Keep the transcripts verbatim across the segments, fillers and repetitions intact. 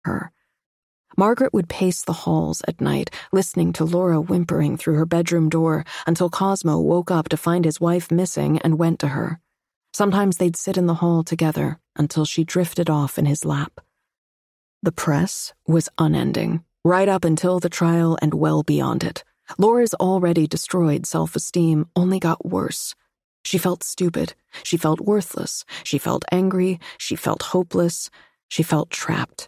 her. Margaret would pace the halls at night, listening to Laura whimpering through her bedroom door until Cosmo woke up to find his wife missing and went to her. Sometimes they'd sit in the hall together until she drifted off in his lap. The press was unending, right up until the trial and well beyond it. Laura's already destroyed self-esteem only got worse. She felt stupid. She felt worthless. She felt angry. She felt hopeless. She felt trapped.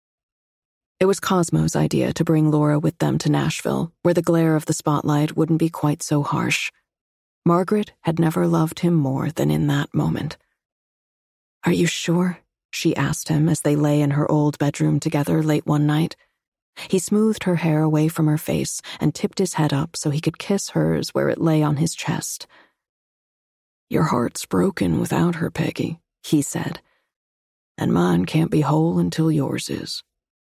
It was Cosmo's idea to bring Laura with them to Nashville, where the glare of the spotlight wouldn't be quite so harsh. Margaret had never loved him more than in that moment. "Are you sure?" she asked him as they lay in her old bedroom together late one night. He smoothed her hair away from her face and tipped his head up so he could kiss hers where it lay on his chest. "Your heart's broken without her, Peggy," he said, "and mine can't be whole until yours is."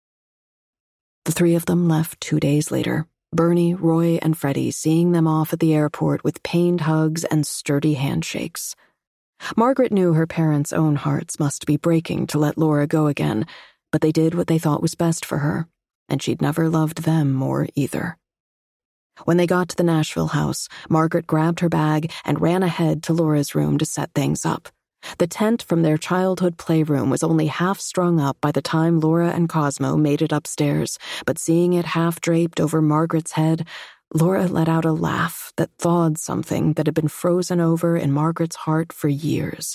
The three of them left two days later, Bernie, Roy, and Freddie seeing them off at the airport with pained hugs and sturdy handshakes. Margaret knew her parents' own hearts must be breaking to let Laura go again, but they did what they thought was best for her, and she'd never loved them more either. When they got to the Nashville house, Margaret grabbed her bag and ran ahead to Laura's room to set things up. The tent from their childhood playroom was only half strung up by the time Laura and Cosmo made it upstairs, but seeing it half draped over Margaret's head, Laura let out a laugh that thawed something that had been frozen over in Margaret's heart for years.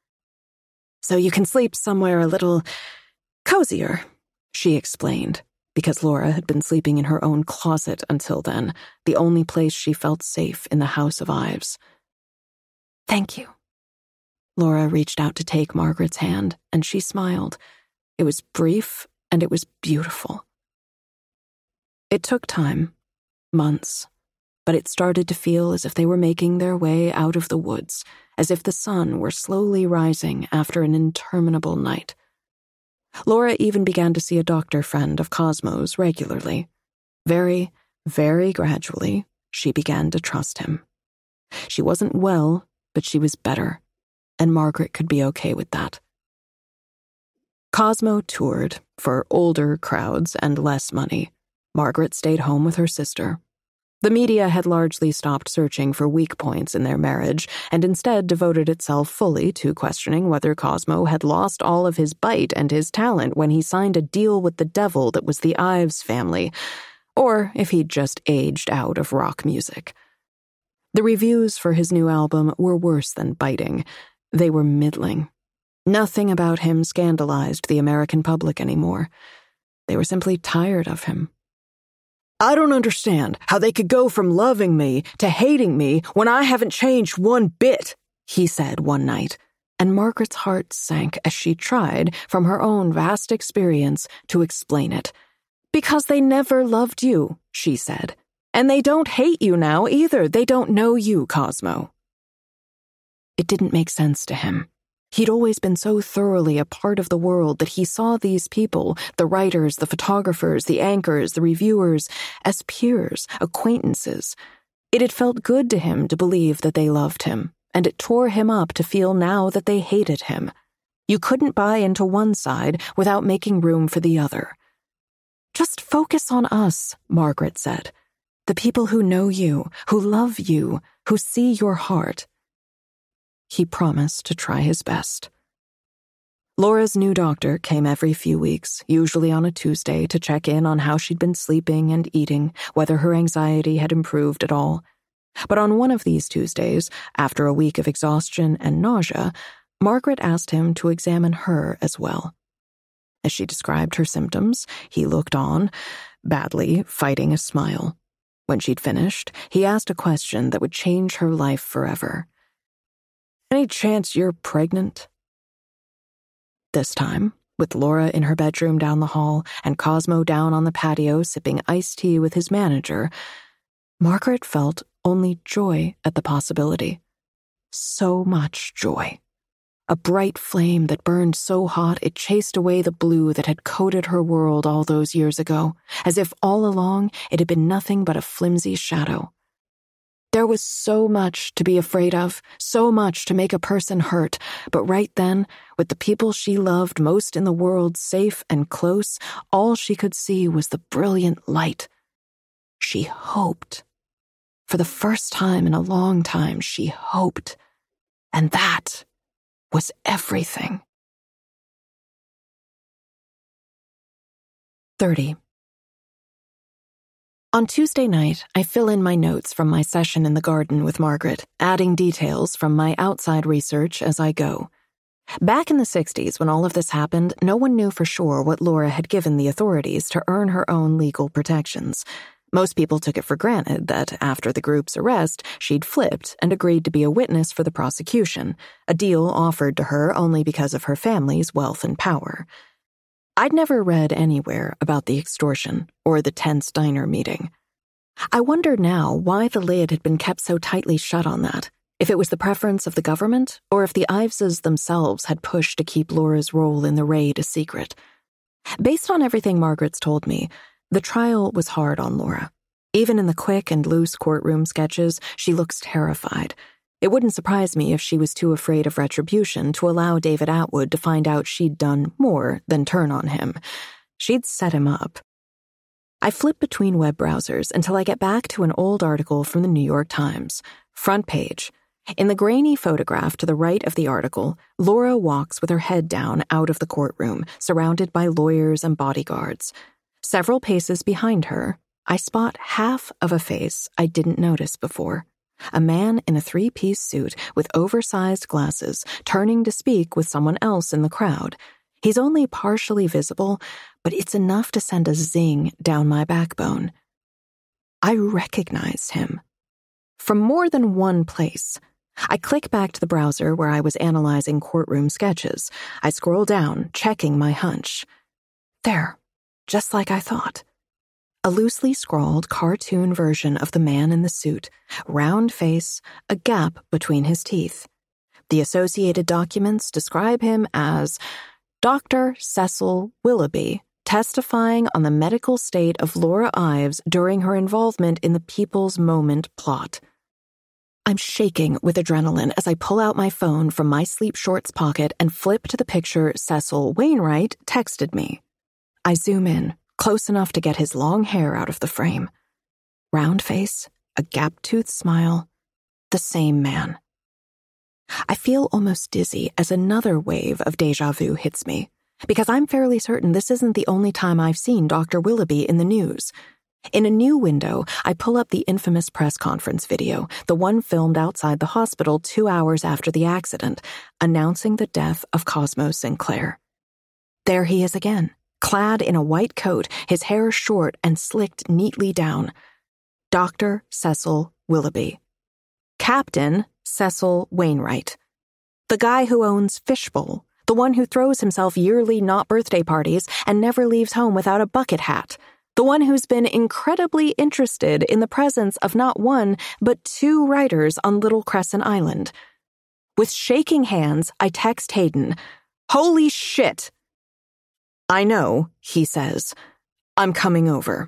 "So you can sleep somewhere a little cozier," she explained, because Laura had been sleeping in her own closet until then, the only place she felt safe in the House of Ives. "Thank you." Laura reached out to take Margaret's hand, and she smiled. It was brief, and it was beautiful. It took time, months, but it started to feel as if they were making their way out of the woods, as if the sun were slowly rising after an interminable night. Laura even began to see a doctor friend of Cosmo's regularly. Very, very gradually, she began to trust him. She wasn't well, but she was better, and Margaret could be okay with that. Cosmo toured for older crowds and less money. Margaret stayed home with her sister. The media had largely stopped searching for weak points in their marriage and instead devoted itself fully to questioning whether Cosmo had lost all of his bite and his talent when he signed a deal with the devil that was the Ives family, or if he'd just aged out of rock music. The reviews for his new album were worse than biting. They were middling. Nothing about him scandalized the American public anymore. They were simply tired of him. "I don't understand how they could go from loving me to hating me when I haven't changed one bit," he said one night, and Margaret's heart sank as she tried, from her own vast experience, to explain it. "Because they never loved you," she said. "And they don't hate you now either. They don't know you, Cosmo." It didn't make sense to him. He'd always been so thoroughly a part of the world that he saw these people, the writers, the photographers, the anchors, the reviewers, as peers, acquaintances. It had felt good to him to believe that they loved him, and it tore him up to feel now that they hated him. You couldn't buy into one side without making room for the other. "Just focus on us," Margaret said. "The people who know you, who love you, who see your heart." He promised to try his best. Laura's new doctor came every few weeks, usually on a Tuesday, to check in on how she'd been sleeping and eating, whether her anxiety had improved at all. But on one of these Tuesdays, after a week of exhaustion and nausea, Margaret asked him to examine her as well. As she described her symptoms, he looked on, badly fighting a smile. When she'd finished, he asked a question that would change her life forever. "Any chance you're pregnant?" This time, with Laura in her bedroom down the hall and Cosmo down on the patio sipping iced tea with his manager, Margaret felt only joy at the possibility. So much joy. A bright flame that burned so hot it chased away the blue that had coated her world all those years ago, as if all along it had been nothing but a flimsy shadow. There was so much to be afraid of, so much to make a person hurt, but right then, with the people she loved most in the world safe and close, all she could see was the brilliant light. She hoped. For the first time in a long time, she hoped. And that was everything. thirty. On Tuesday night, I fill in my notes from my session in the garden with Margaret, adding details from my outside research as I go. Back in the sixties, when all of this happened, no one knew for sure what Laura had given the authorities to earn her own legal protections. Most people took it for granted that after the group's arrest, she'd flipped and agreed to be a witness for the prosecution, a deal offered to her only because of her family's wealth and power. I'd never read anywhere about the extortion or the tense diner meeting. I wondered now why the lid had been kept so tightly shut on that, if it was the preference of the government or if the Iveses themselves had pushed to keep Laura's role in the raid a secret. Based on everything Margaret's told me, the trial was hard on Laura. Even in the quick and loose courtroom sketches, she looks terrified. It wouldn't surprise me if she was too afraid of retribution to allow David Atwood to find out she'd done more than turn on him. She'd set him up. I flip between web browsers until I get back to an old article from the New York Times. Front page. In the grainy photograph to the right of the article, Laura walks with her head down out of the courtroom, surrounded by lawyers and bodyguards. Several paces behind her, I spot half of a face I didn't notice before. A man in a three-piece suit with oversized glasses turning to speak with someone else in the crowd. He's only partially visible, but it's enough to send a zing down my backbone. I recognized him. From more than one place. I click back to the browser where I was analyzing courtroom sketches. I scroll down, checking my hunch. There, just like I thought. A loosely scrawled cartoon version of the man in the suit, round face, a gap between his teeth. The associated documents describe him as Doctor Cecil Willoughby, testifying on the medical state of Laura Ives during her involvement in the People's Moment plot. I'm shaking with adrenaline as I pull out my phone from my sleep shorts pocket and flip to the picture Cecil Wainwright texted me. I zoom in, close enough to get his long hair out of the frame. Round face, a gap-toothed smile, the same man. I feel almost dizzy as another wave of déjà vu hits me, because I'm fairly certain this isn't the only time I've seen Doctor Willoughby in the news. In a new window, I pull up the infamous press conference video, the one filmed outside the hospital two hours after the accident, announcing the death of Cosmo Sinclair. There he is again, clad in a white coat, his hair short and slicked neatly down. Doctor Cecil Willoughby. Captain Cecil Wainwright. The guy who owns Fishbowl, the one who throws himself yearly not birthday parties and never leaves home without a bucket hat. The one who's been incredibly interested in the presence of not one, but two writers on Little Crescent Island. With shaking hands, I text Hayden, "Holy shit!" "I know," he says. "I'm coming over."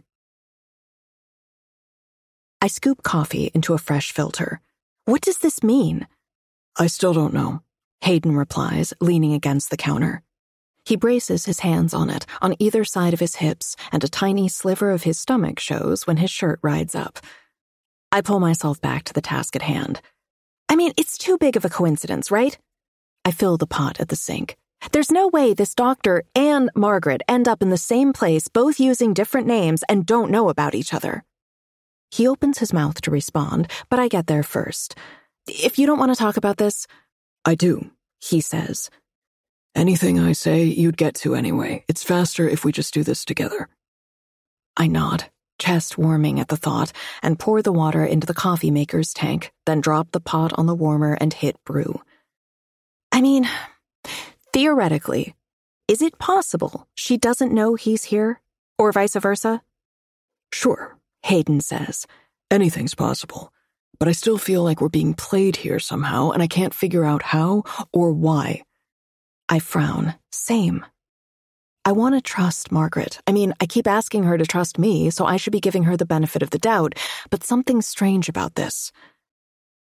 I scoop coffee into a fresh filter. What does this mean? "I still don't know," Hayden replies, leaning against the counter. He braces his hands on it, on either side of his hips, and a tiny sliver of his stomach shows when his shirt rides up. I pull myself back to the task at hand. I mean, it's too big of a coincidence, right? I fill the pot at the sink. There's no way this doctor and Margaret end up in the same place, both using different names, and don't know about each other. He opens his mouth to respond, but I get there first. "If you don't want to talk about this..." "I do," he says. "Anything I say, you'd get to anyway. It's faster if we just do this together." I nod, chest warming at the thought, and pour the water into the coffee maker's tank, then drop the pot on the warmer and hit brew. I mean, theoretically, is it possible she doesn't know he's here? Or vice versa? "Sure," Hayden says. "Anything's possible. But I still feel like we're being played here somehow, and I can't figure out how or why." I frown. Same. I want to trust Margaret. I mean, I keep asking her to trust me, so I should be giving her the benefit of the doubt, but something's strange about this.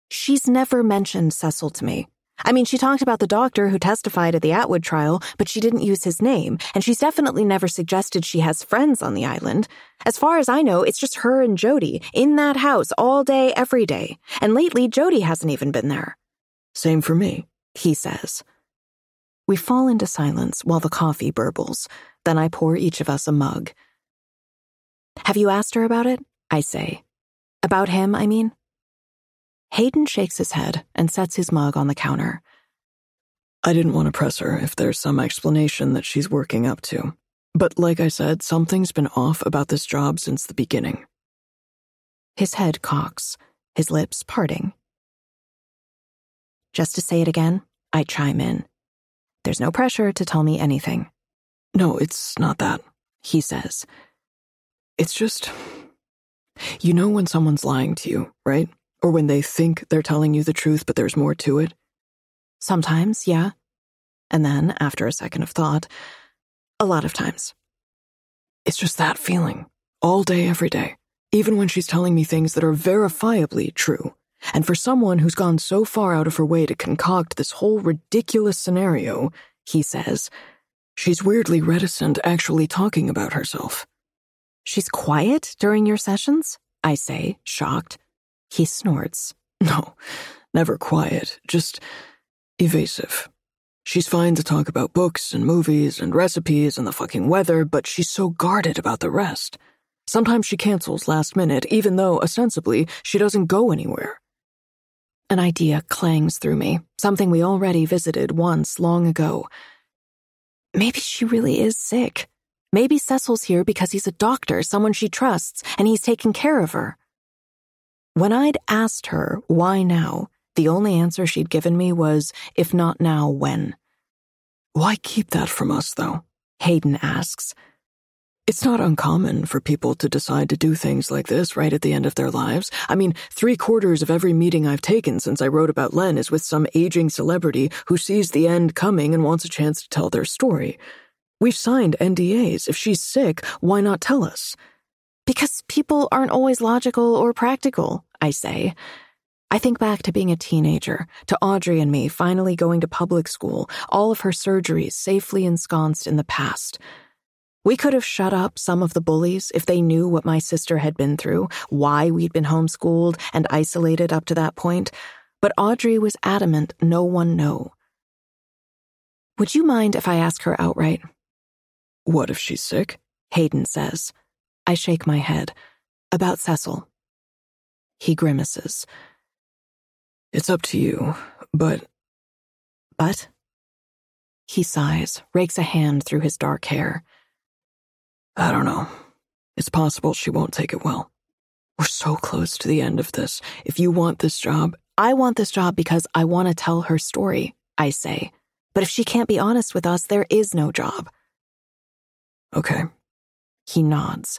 She's never mentioned Cecil to me. I mean, she talked about the doctor who testified at the Atwood trial, but she didn't use his name, and she's definitely never suggested she has friends on the island. As far as I know, it's just her and Jody in that house all day, every day. And lately, Jody hasn't even been there. Same for me, he says. We fall into silence while the coffee burbles. Then I pour each of us a mug. Have you asked her about it? I say. About him, I mean. Hayden shakes his head and sets his mug on the counter. I didn't want to press her if there's some explanation that she's working up to. But like I said, something's been off about this job since the beginning. His head cocks, his lips parting. Just to say it again, I chime in. There's no pressure to tell me anything. No, it's not that, he says. It's just, you know when someone's lying to you, right? Or when they think they're telling you the truth, but there's more to it? Sometimes, yeah. And then, after a second of thought, a lot of times. It's just that feeling, all day, every day, even when she's telling me things that are verifiably true. And for someone who's gone so far out of her way to concoct this whole ridiculous scenario, he says, she's weirdly reticent actually talking about herself. She's quiet during your sessions? I say, shocked. He snorts. No, never quiet, just evasive. She's fine to talk about books and movies and recipes and the fucking weather, but she's so guarded about the rest. Sometimes she cancels last minute, even though, ostensibly, she doesn't go anywhere. An idea clangs through me, something we already visited once long ago. Maybe she really is sick. Maybe Cecil's here because he's a doctor, someone she trusts, and he's taking care of her. When I'd asked her why now, the only answer she'd given me was, if not now, when? Why keep that from us, though? Hayden asks. It's not uncommon for people to decide to do things like this right at the end of their lives. I mean, three quarters of every meeting I've taken since I wrote about Len is with some aging celebrity who sees the end coming and wants a chance to tell their story. We've signed N D As. If she's sick, why not tell us? Because people aren't always logical or practical, I say. I think back to being a teenager, to Audrey and me finally going to public school, all of her surgeries safely ensconced in the past. We could have shut up some of the bullies if they knew what my sister had been through, why we'd been homeschooled and isolated up to that point, but Audrey was adamant no one know. Would you mind if I ask her outright? What if she's sick? Hayden says. I shake my head. About Cecil. He grimaces. It's up to you, but... But? He sighs, rakes a hand through his dark hair. I don't know. It's possible she won't take it well. We're so close to the end of this. If you want this job... I want this job because I want to tell her story, I say. But if she can't be honest with us, there is no job. Okay. He nods.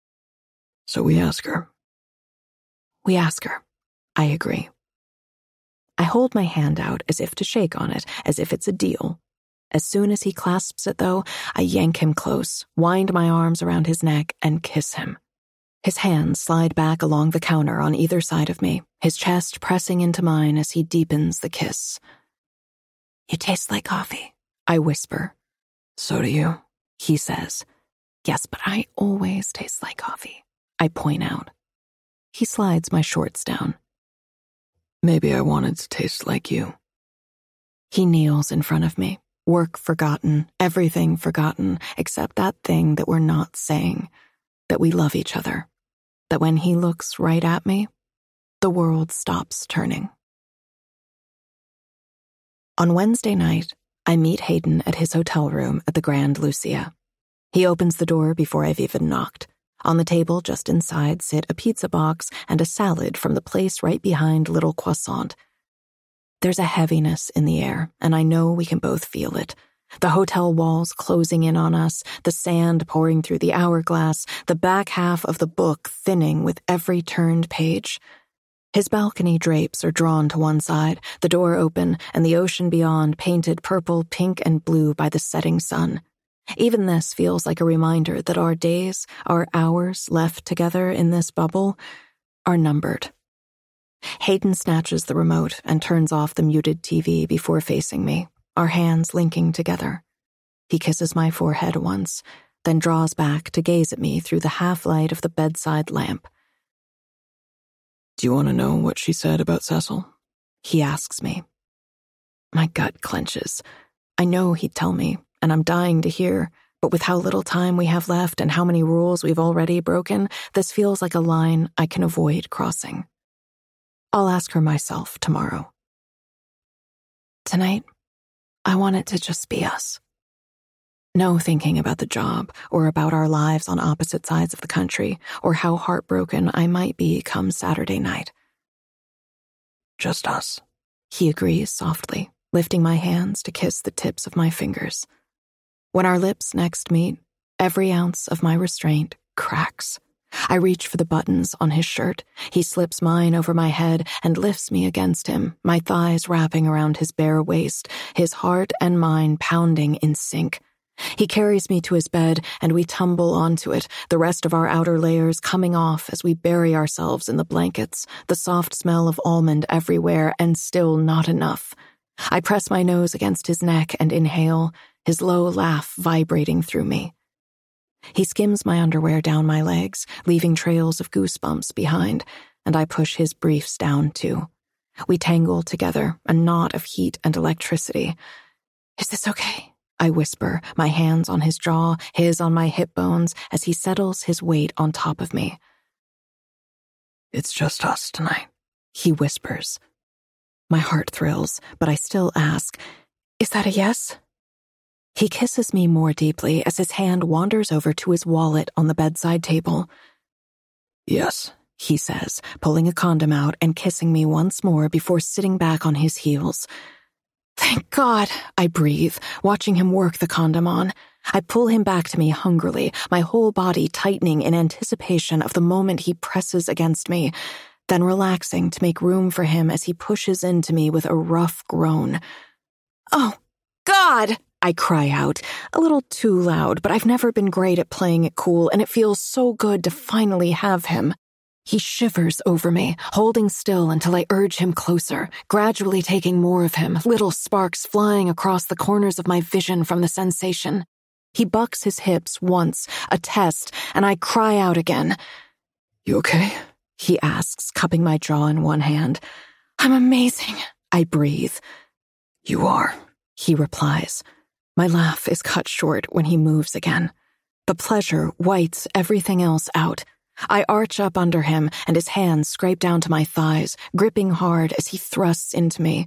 So we ask her. We ask her. I agree. I hold my hand out as if to shake on it, as if it's a deal. As soon as he clasps it, though, I yank him close, wind my arms around his neck, and kiss him. His hands slide back along the counter on either side of me, his chest pressing into mine as he deepens the kiss. You taste like coffee, I whisper. So do you, he says. Yes, but I always taste like coffee, I point out. He slides my shorts down. Maybe I wanted to taste like you. He kneels in front of me. Work forgotten, everything forgotten, except that thing that we're not saying, that we love each other, that when he looks right at me, the world stops turning. On Wednesday night, I meet Hayden at his hotel room at the Grand Lucia. He opens the door before I've even knocked. On the table just inside sit a pizza box and a salad from the place right behind Little Croissant. There's a heaviness in the air, and I know we can both feel it. The hotel walls closing in on us, the sand pouring through the hourglass, the back half of the book thinning with every turned page. His balcony drapes are drawn to one side, the door open, and the ocean beyond painted purple, pink, and blue by the setting sun. Even this feels like a reminder that our days, our hours left together in this bubble, are numbered. Hayden snatches the remote and turns off the muted T V before facing me, our hands linking together. He kisses my forehead once, then draws back to gaze at me through the half-light of the bedside lamp. Do you want to know what she said about Cecil? He asks me. My gut clenches. I know he'd tell me, and I'm dying to hear, but with how little time we have left and how many rules we've already broken, this feels like a line I can avoid crossing. I'll ask her myself tomorrow. Tonight, I want it to just be us. No thinking about the job or about our lives on opposite sides of the country or how heartbroken I might be come Saturday night. Just us, he agrees softly, lifting my hands to kiss the tips of my fingers. When our lips next meet, every ounce of my restraint cracks. I reach for the buttons on his shirt. He slips mine over my head and lifts me against him, my thighs wrapping around his bare waist, his heart and mine pounding in sync. He carries me to his bed, and we tumble onto it, the rest of our outer layers coming off as we bury ourselves in the blankets, the soft smell of almond everywhere, and still not enough. I press my nose against his neck and inhale, his low laugh vibrating through me. He skims my underwear down my legs, leaving trails of goosebumps behind, and I push his briefs down too. We tangle together, a knot of heat and electricity. Is this okay? I whisper, my hands on his jaw, his on my hip bones, as he settles his weight on top of me. It's just us tonight, he whispers. My heart thrills, but I still ask, is that a yes? He kisses me more deeply as his hand wanders over to his wallet on the bedside table. Yes, he says, pulling a condom out and kissing me once more before sitting back on his heels. Thank God, I breathe, watching him work the condom on. I pull him back to me hungrily, my whole body tightening in anticipation of the moment he presses against me, then relaxing to make room for him as he pushes into me with a rough groan. Oh, God! I cry out, a little too loud, but I've never been great at playing it cool, and it feels so good to finally have him. He shivers over me, holding still until I urge him closer, gradually taking more of him, little sparks flying across the corners of my vision from the sensation. He bucks his hips once, a test, and I cry out again. You okay? He asks, cupping my jaw in one hand. I'm amazing, I breathe. You are, he replies. My laugh is cut short when he moves again. The pleasure whites everything else out. I arch up under him, and his hands scrape down to my thighs, gripping hard as he thrusts into me.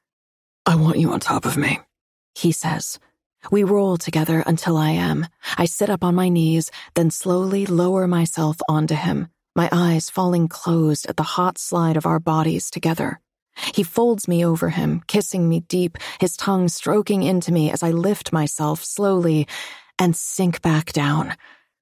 I want you on top of me, he says. We roll together until I am. I sit up on my knees, then slowly lower myself onto him, my eyes falling closed at the hot slide of our bodies together. He folds me over him, kissing me deep, his tongue stroking into me as I lift myself slowly and sink back down.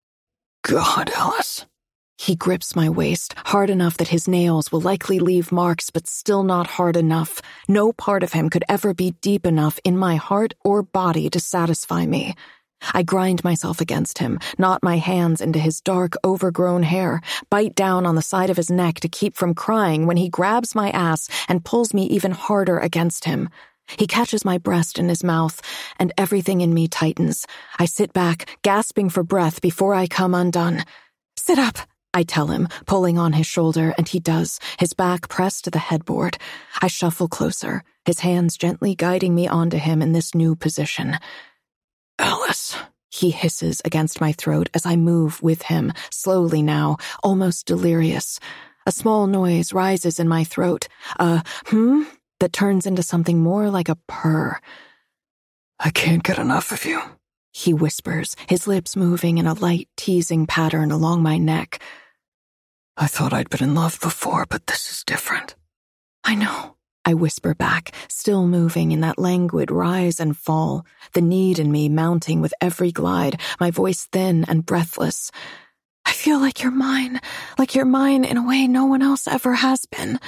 God, Alice. He grips my waist, hard enough that his nails will likely leave marks, but still not hard enough. No part of him could ever be deep enough in my heart or body to satisfy me. I grind myself against him, knot my hands into his dark, overgrown hair, bite down on the side of his neck to keep from crying when he grabs my ass and pulls me even harder against him. He catches my breast in his mouth, and everything in me tightens. I sit back, gasping for breath before I come undone. Sit up, I tell him, pulling on his shoulder, and he does, his back pressed to the headboard. I shuffle closer, his hands gently guiding me onto him in this new position. Alice, he hisses against my throat as I move with him, slowly now, almost delirious. A small noise rises in my throat, a hmm that turns into something more like a purr. I can't get enough of you, he whispers, his lips moving in a light, teasing pattern along my neck. I thought I'd been in love before, but this is different. I know, I whisper back, still moving in that languid rise and fall, the need in me mounting with every glide, my voice thin and breathless. I feel like you're mine, like you're mine in a way no one else ever has been.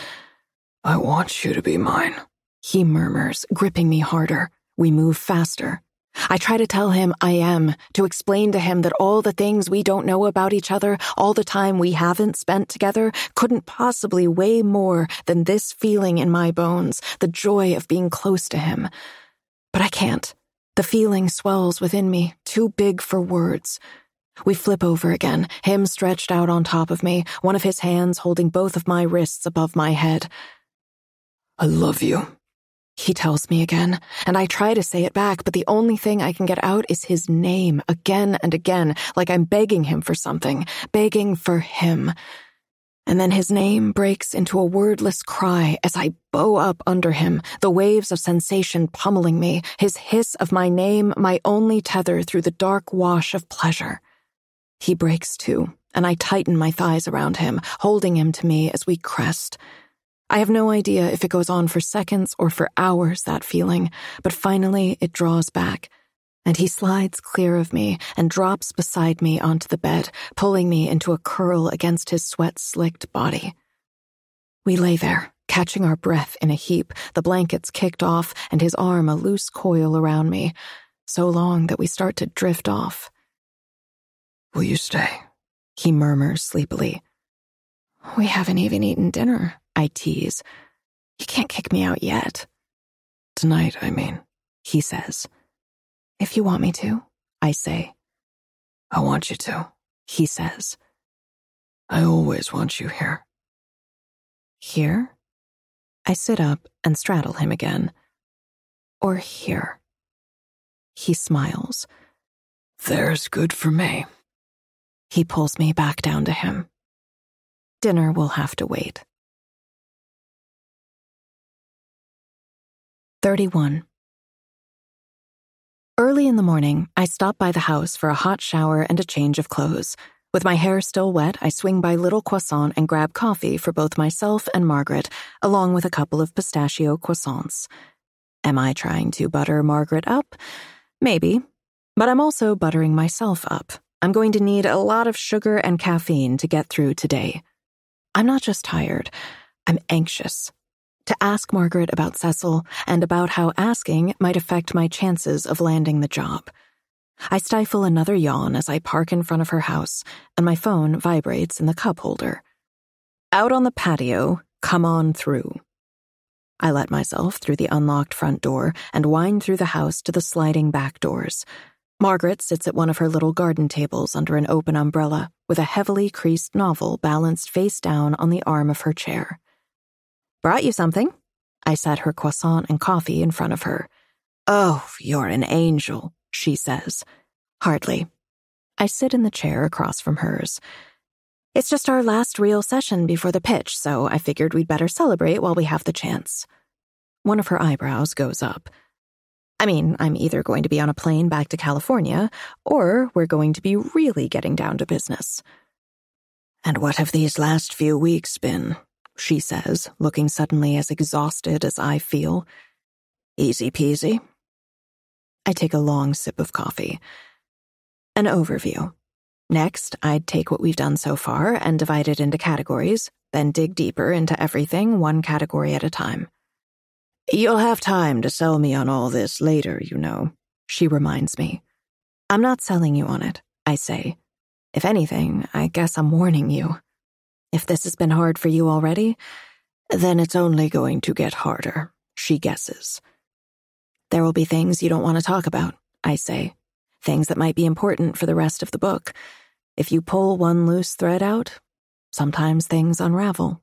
I want you to be mine, he murmurs, gripping me harder. We move faster. I try to tell him I am, to explain to him that all the things we don't know about each other, all the time we haven't spent together, couldn't possibly weigh more than this feeling in my bones, the joy of being close to him. But I can't. The feeling swells within me, too big for words. We flip over again, him stretched out on top of me, one of his hands holding both of my wrists above my head. I love you, he tells me again, and I try to say it back, but the only thing I can get out is his name again and again, like I'm begging him for something, begging for him. And then his name breaks into a wordless cry as I bow up under him, the waves of sensation pummeling me, his hiss of my name my only tether through the dark wash of pleasure. He breaks too, and I tighten my thighs around him, holding him to me as we crest. I have no idea if it goes on for seconds or for hours, that feeling, but finally it draws back, and he slides clear of me and drops beside me onto the bed, pulling me into a curl against his sweat-slicked body. We lay there, catching our breath in a heap, the blankets kicked off and his arm a loose coil around me, so long that we start to drift off. Will you stay? He murmurs sleepily. We haven't even eaten dinner, I tease. You can't kick me out yet. Tonight, I mean, he says. If you want me to, I say. I want you to, he says. I always want you here. Here? I sit up and straddle him again. Or here? He smiles. There's good for me. He pulls me back down to him. Dinner will have to wait. thirty-one. Early in the morning, I stop by the house for a hot shower and a change of clothes. With my hair still wet, I swing by Little Croissant and grab coffee for both myself and Margaret, along with a couple of pistachio croissants. Am I trying to butter Margaret up? Maybe. But I'm also buttering myself up. I'm going to need a lot of sugar and caffeine to get through today. I'm not just tired. I'm anxious. To ask Margaret about Cecil and about how asking might affect my chances of landing the job. I stifle another yawn as I park in front of her house, and my phone vibrates in the cup holder. Out on the patio, come on through. I let myself through the unlocked front door and wind through the house to the sliding back doors. Margaret sits at one of her little garden tables under an open umbrella, with a heavily creased novel balanced face down on the arm of her chair. Brought you something? I set her croissant and coffee in front of her. Oh, you're an angel, she says. Hardly. I sit in the chair across from hers. It's just our last real session before the pitch, so I figured we'd better celebrate while we have the chance. One of her eyebrows goes up. I mean, I'm either going to be on a plane back to California, or we're going to be really getting down to business. And what have these last few weeks been? She says, looking suddenly as exhausted as I feel. Easy peasy. I take a long sip of coffee. An overview. Next, I'd take what we've done so far and divide it into categories, then dig deeper into everything one category at a time. You'll have time to sell me on all this later, you know, she reminds me. I'm not selling you on it, I say. If anything, I guess I'm warning you. If this has been hard for you already, then it's only going to get harder, she guesses. There will be things you don't want to talk about, I say. Things that might be important for the rest of the book. If you pull one loose thread out, sometimes things unravel.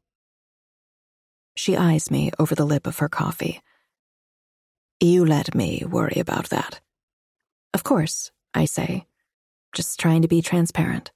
She eyes me over the lip of her coffee. You let me worry about that. Of course, I say. Just trying to be transparent.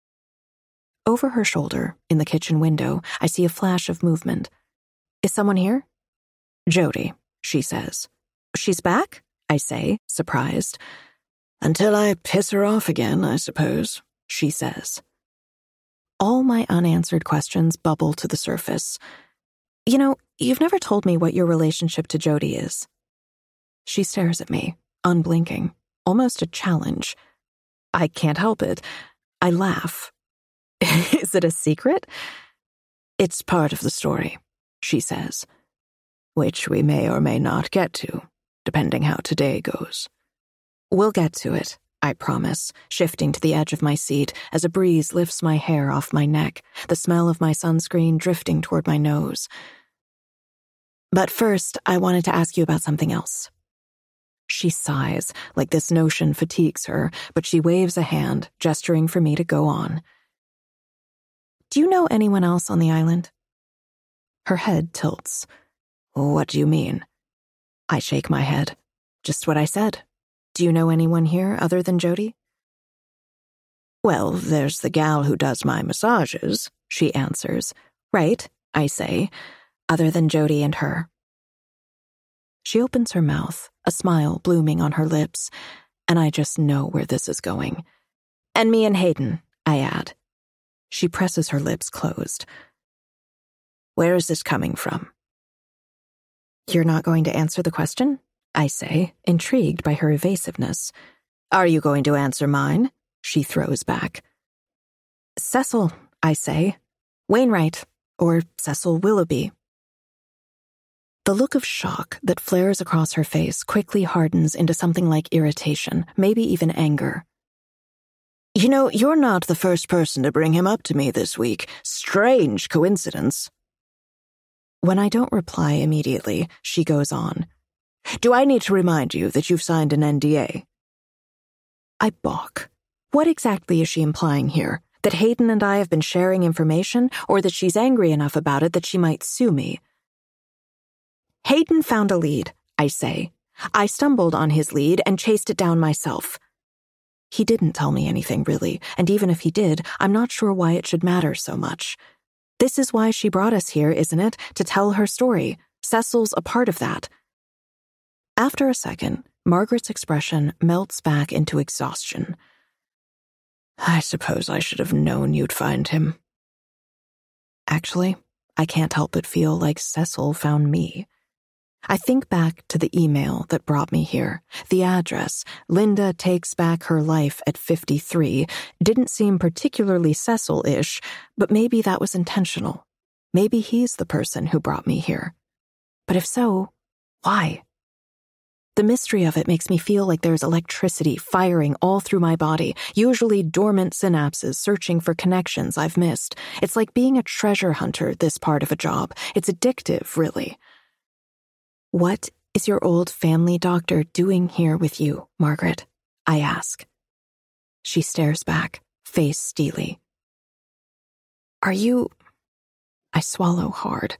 Over her shoulder, in the kitchen window, I see a flash of movement. Is someone here? Jody, she says. She's back? I say, surprised. Until I piss her off again, I suppose, she says. All my unanswered questions bubble to the surface. You know, you've never told me what your relationship to Jody is. She stares at me, unblinking, almost a challenge. I can't help it. I laugh. Is it a secret? It's part of the story, she says, which we may or may not get to, depending how today goes. We'll get to it, I promise, shifting to the edge of my seat as a breeze lifts my hair off my neck, the smell of my sunscreen drifting toward my nose. But first, I wanted to ask you about something else. She sighs, like this notion fatigues her, but she waves a hand, gesturing for me to go on. Do you know anyone else on the island? Her head tilts. What do you mean? I shake my head. Just what I said. Do you know anyone here other than Jody? Well, there's the gal who does my massages, she answers. Right, I say, other than Jody and her. She opens her mouth, a smile blooming on her lips, and I just know where this is going. And me and Hayden, I add. She presses her lips closed. Where is this coming from? You're not going to answer the question? I say, intrigued by her evasiveness. Are you going to answer mine? She throws back. Cecil, I say. Wainwright, or Cecil Willoughby. The look of shock that flares across her face quickly hardens into something like irritation, maybe even anger. You know, you're not the first person to bring him up to me this week. Strange coincidence. When I don't reply immediately, she goes on. Do I need to remind you that you've signed an N D A? I balk. What exactly is she implying here? That Hayden and I have been sharing information, or that she's angry enough about it that she might sue me? Hayden found a lead, I say. I stumbled on his lead and chased it down myself. He didn't tell me anything, really, and even if he did, I'm not sure why it should matter so much. This is why she brought us here, isn't it? To tell her story. Cecil's a part of that. After a second, Margaret's expression melts back into exhaustion. I suppose I should have known you'd find him. Actually, I can't help but feel like Cecil found me. I think back to the email that brought me here. The address, Linda takes back her life at fifty-three, didn't seem particularly Cecil-ish, but maybe that was intentional. Maybe he's the person who brought me here. But if so, why? The mystery of it makes me feel like there's electricity firing all through my body, usually dormant synapses searching for connections I've missed. It's like being a treasure hunter, this part of a job. It's addictive, really. What is your old family doctor doing here with you, Margaret? I ask. She stares back, face steely. Are you... I swallow hard.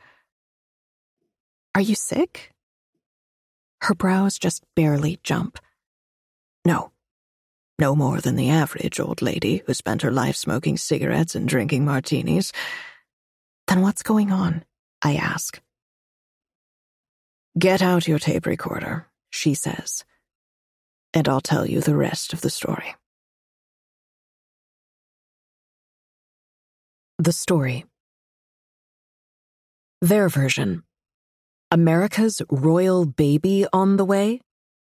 Are you sick? Her brows just barely jump. No. No more than the average old lady who spent her life smoking cigarettes and drinking martinis. Then what's going on? I ask. Get out your tape recorder, she says, and I'll tell you the rest of the story. The story. Their version. America's royal baby on the way?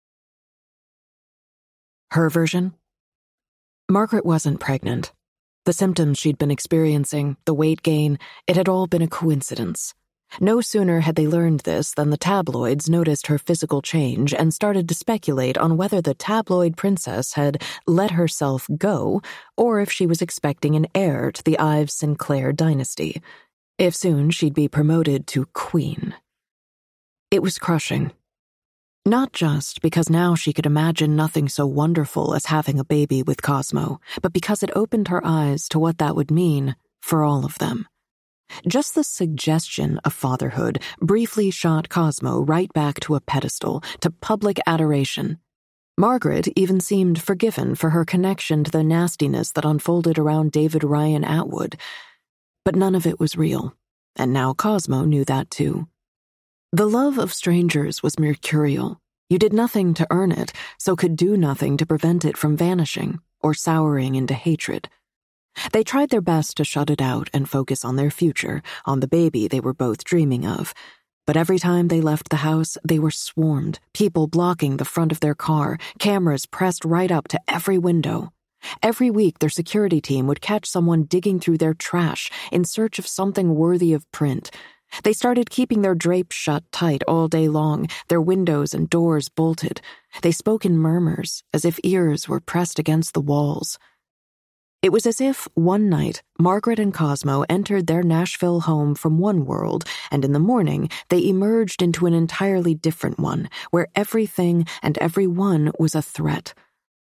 Her version? Margaret wasn't pregnant. The symptoms she'd been experiencing, the weight gain, it had all been a coincidence. No sooner had they learned this than the tabloids noticed her physical change and started to speculate on whether the tabloid princess had let herself go or if she was expecting an heir to the Ives Sinclair dynasty, if soon she'd be promoted to queen. It was crushing. Not just because now she could imagine nothing so wonderful as having a baby with Cosmo, but because it opened her eyes to what that would mean for all of them. Just the suggestion of fatherhood briefly shot Cosmo right back to a pedestal, to public adoration. Margaret even seemed forgiven for her connection to the nastiness that unfolded around David Ryan Atwood. But none of it was real, and now Cosmo knew that too. The love of strangers was mercurial. You did nothing to earn it, so could do nothing to prevent it from vanishing or souring into hatred. They tried their best to shut it out and focus on their future, on the baby they were both dreaming of. But every time they left the house, they were swarmed, people blocking the front of their car, cameras pressed right up to every window. Every week, their security team would catch someone digging through their trash in search of something worthy of print. They started keeping their drapes shut tight all day long, their windows and doors bolted. They spoke in murmurs, as if ears were pressed against the walls. It was as if, one night, Margaret and Cosmo entered their Nashville home from one world, and in the morning they emerged into an entirely different one, where everything and everyone was a threat.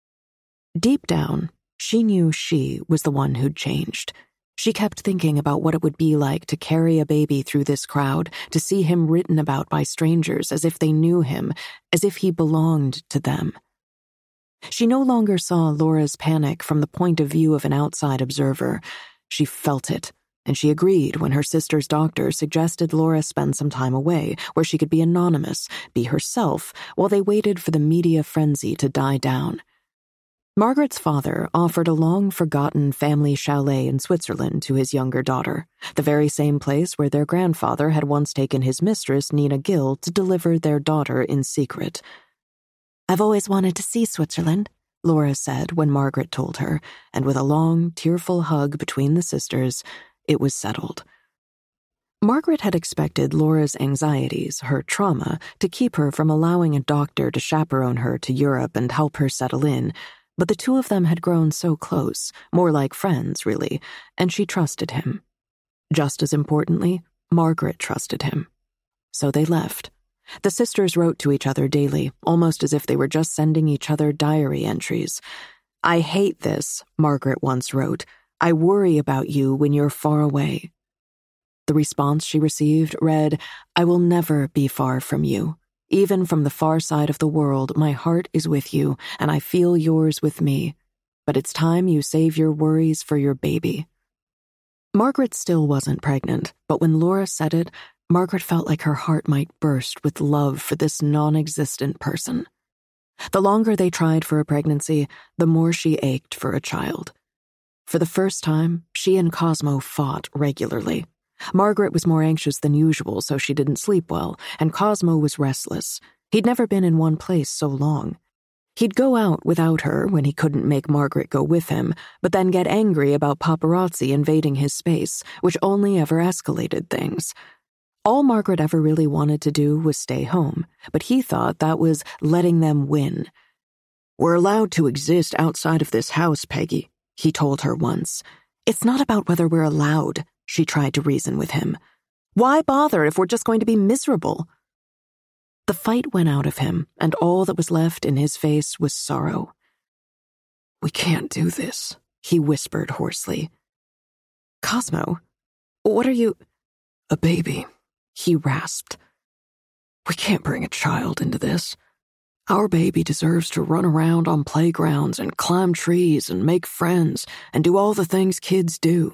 Deep down, she knew she was the one who'd changed. She kept thinking about what it would be like to carry a baby through this crowd, to see him written about by strangers as if they knew him, as if he belonged to them. She no longer saw Laura's panic from the point of view of an outside observer. She felt it, and she agreed when her sister's doctor suggested Laura spend some time away, where she could be anonymous, be herself, while they waited for the media frenzy to die down. Margaret's father offered a long-forgotten family chalet in Switzerland to his younger daughter, the very same place where their grandfather had once taken his mistress, Nina Gill, to deliver their daughter in secret. "I've always wanted to see Switzerland," Laura said when Margaret told her, and with a long, tearful hug between the sisters, it was settled. Margaret had expected Laura's anxieties, her trauma, to keep her from allowing a doctor to chaperone her to Europe and help her settle in, but the two of them had grown so close, more like friends, really, and she trusted him. Just as importantly, Margaret trusted him. So they left. The sisters wrote to each other daily, almost as if they were just sending each other diary entries. "I hate this," Margaret once wrote. "I worry about you when you're far away." The response she received read, "I will never be far from you. Even from the far side of the world, my heart is with you, and I feel yours with me. But it's time you save your worries for your baby." Margaret still wasn't pregnant, but when Laura said it, Margaret felt like her heart might burst with love for this non-existent person. The longer they tried for a pregnancy, the more she ached for a child. For the first time, she and Cosmo fought regularly. Margaret was more anxious than usual, so she didn't sleep well, and Cosmo was restless. He'd never been in one place so long. He'd go out without her when he couldn't make Margaret go with him, but then get angry about paparazzi invading his space, which only ever escalated things. All Margaret ever really wanted to do was stay home, but he thought that was letting them win. "We're allowed to exist outside of this house, Peggy," he told her once. "It's not about whether we're allowed," she tried to reason with him. "Why bother if we're just going to be miserable?" The fight went out of him, and all that was left in his face was sorrow. "We can't do this," he whispered hoarsely. "Cosmo, what are you—" "A baby," he rasped. "We can't bring a child into this. Our baby deserves to run around on playgrounds and climb trees and make friends and do all the things kids do."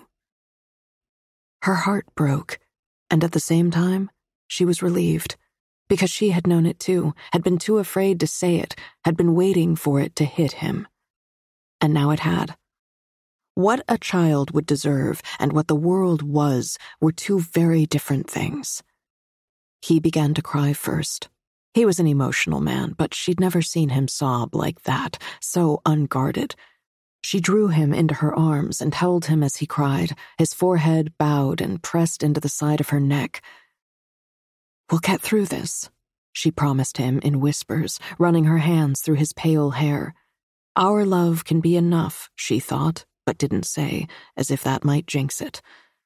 Her heart broke, and at the same time, she was relieved, because she had known it too, had been too afraid to say it, had been waiting for it to hit him. And now it had. What a child would deserve and what the world was were two very different things. He began to cry first. He was an emotional man, but she'd never seen him sob like that, so unguarded. She drew him into her arms and held him as he cried, his forehead bowed and pressed into the side of her neck. "We'll get through this," she promised him in whispers, running her hands through his pale hair. Our love can be enough, she thought, but didn't say, as if that might jinx it.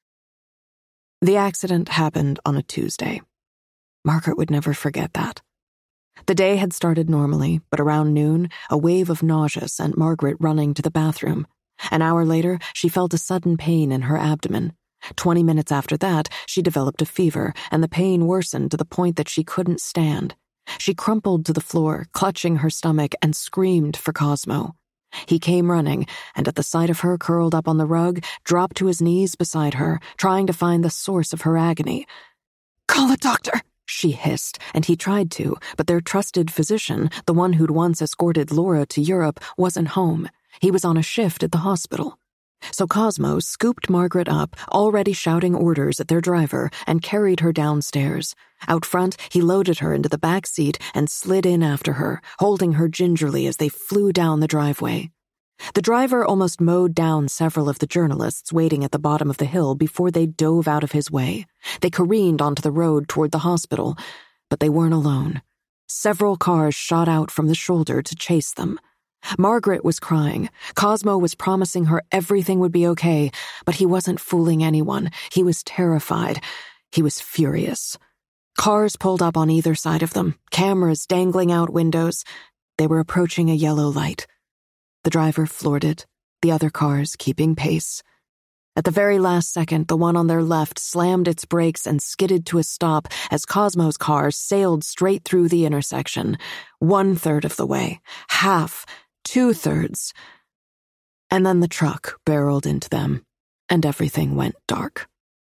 The accident happened on a Tuesday. Margaret would never forget that. The day had started normally, but around noon, a wave of nausea sent Margaret running to the bathroom. An hour later, she felt a sudden pain in her abdomen. Twenty minutes after that, she developed a fever, and the pain worsened to the point that she couldn't stand. She crumpled to the floor, clutching her stomach, and screamed for Cosmo. He came running, and at the sight of her curled up on the rug, dropped to his knees beside her, trying to find the source of her agony. "Call a doctor!" she hissed, and he tried to, but their trusted physician, the one who'd once escorted Laura to Europe, wasn't home. He was on a shift at the hospital. So Cosmo scooped Margaret up, already shouting orders at their driver, and carried her downstairs. Out front, he loaded her into the back seat and slid in after her, holding her gingerly as they flew down the driveway. The driver almost mowed down several of the journalists waiting at the bottom of the hill before they dove out of his way. They careened onto the road toward the hospital, but they weren't alone. Several cars shot out from the shoulder to chase them. Margaret was crying. Cosmo was promising her everything would be okay, but he wasn't fooling anyone. He was terrified. He was furious. Cars pulled up on either side of them, cameras dangling out windows. They were approaching a yellow light. The driver floored it, the other cars keeping pace. At the very last second, the one on their left slammed its brakes and skidded to a stop as Cosmo's car sailed straight through the intersection, one-third of the way, half, two-thirds. And then the truck barreled into them, and everything went dark.